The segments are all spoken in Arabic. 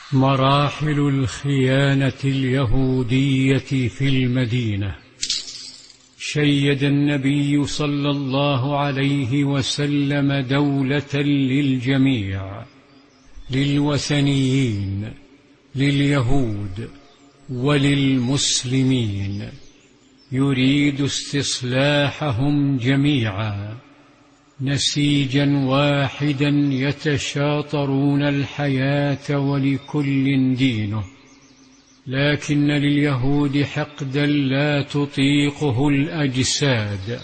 مراحل الخيانة اليهودية في المدينة. شيد النبي صلى الله عليه وسلم دولة للجميع، للوثنيين، لليهود وللمسلمين، يريد استصلاحهم جميعا، نسيجا واحدا يتشاطرون الحياة ولكل دينه. لكن لليهود حقدا لا تطيقه الأجساد،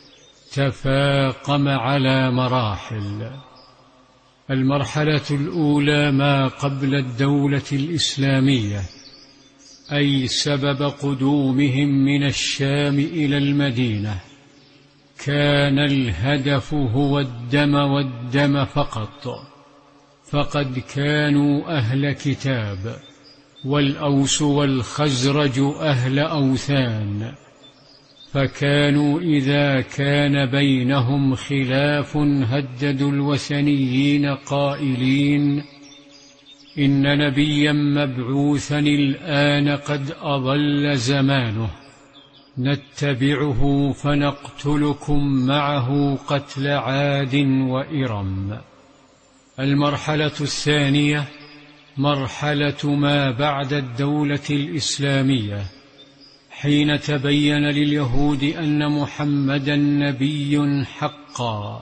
تفاقم على مراحل. المرحلة الأولى ما قبل الدولة الإسلامية، أي سبب قدومهم من الشام إلى المدينة، كان الهدف هو الدم والدم فقط، فقد كانوا أهل كتاب، والأوس والخزرج أهل أوثان، فكانوا إذا كان بينهم خلاف هددوا الوثنيين قائلين: إن نبيا مبعوثا الآن قد أضل زمانه، نتبعه فنقتلكم معه قتل عاد وإرم. المرحلة الثانية مرحلة ما بعد الدولة الإسلامية، حين تبين لليهود أن محمدا نبي حقا،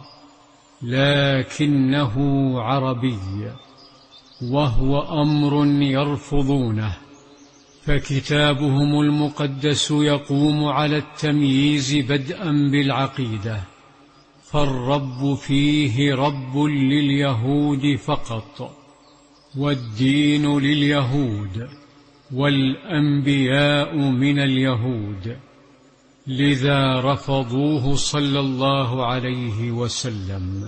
لكنه عربي، وهو أمر يرفضونه، فكتابهم المقدس يقوم على التمييز بدءا بالعقيدة، فالرب فيه رب لليهود فقط، والدين لليهود، والأنبياء من اليهود، لذا رفضوه صلى الله عليه وسلم.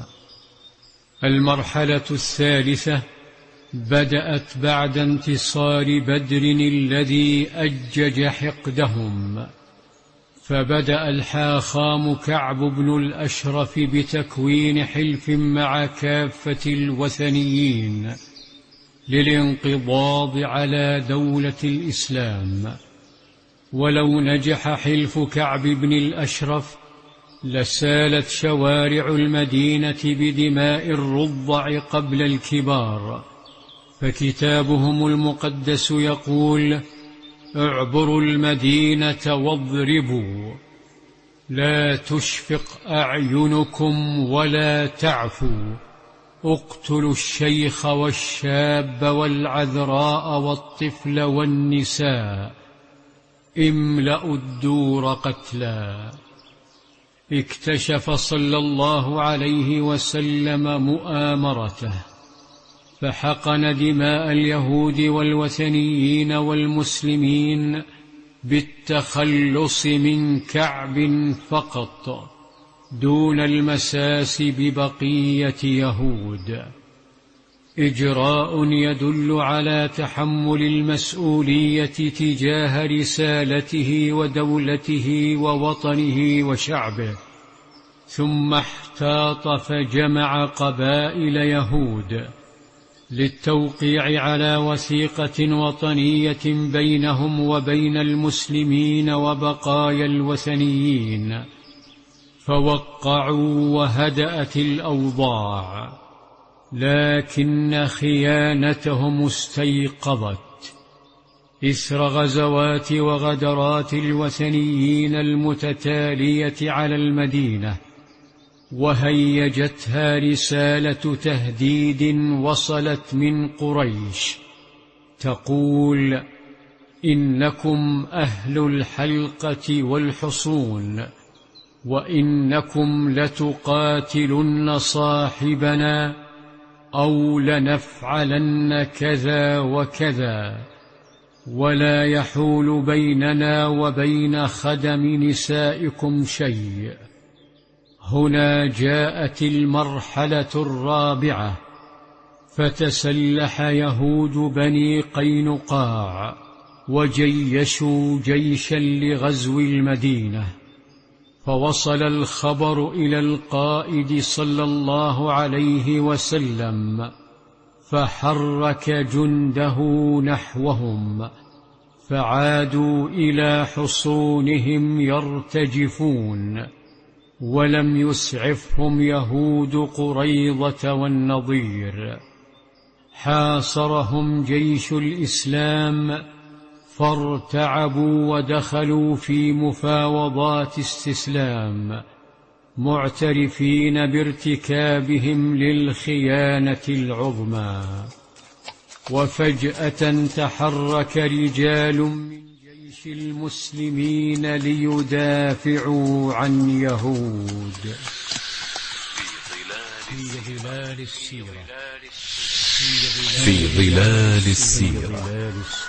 المرحلة الثالثة بدأت بعد انتصار بدر الذي أجج حقدهم، فبدأ الحاخام كعب بن الأشرف بتكوين حلف مع كافة الوثنيين للانقضاض على دولة الإسلام. ولو نجح حلف كعب بن الأشرف لسالت شوارع المدينة بدماء الرضع قبل الكبار، فكتابهم المقدس يقول: اعبروا المدينة واضربوا، لا تشفق أعينكم ولا تعفوا، اقتلوا الشيخ والشاب والعذراء والطفل والنساء، املأوا الدور قتلا. اكتشف صلى الله عليه وسلم مؤامرته، فحقن دماء اليهود والوثنيين والمسلمين بالتخلص من كعب فقط، دون المساس ببقية يهود، إجراء يدل على تحمل المسؤولية تجاه رسالته ودولته ووطنه وشعبه. ثم احتاط فجمع قبائل يهود للتوقيع على وثيقة وطنية بينهم وبين المسلمين وبقايا الوثنيين، فوقعوا وهدأت الأوضاع، لكن خيانتهم استيقظت إثر غزوات وغدرات الوثنيين المتتالية على المدينة، وهيجتها رسالة تهديد وصلت من قريش تقول: إنكم أهل الحلقة والحصون، وإنكم لتقاتلن صاحبنا أو لنفعلن كذا وكذا، ولا يحول بيننا وبين خدم نسائكم شيء. هنا جاءت المرحلة الرابعة، فتسلح يهود بني قينقاع وجيشوا جيشا لغزو المدينة، فوصل الخبر إلى القائد صلى الله عليه وسلم، فحرك جنده نحوهم، فعادوا إلى حصونهم يرتجفون، ولم يسعفهم يهود قريظة والنضير. حاصرهم جيش الإسلام، فارتعبوا ودخلوا في مفاوضات استسلام، معترفين بارتكابهم للخيانة العظمى. وفجأة تحرك رجال من جيش المسلمين ليدافعوا عن يهود. في ظلال السيرة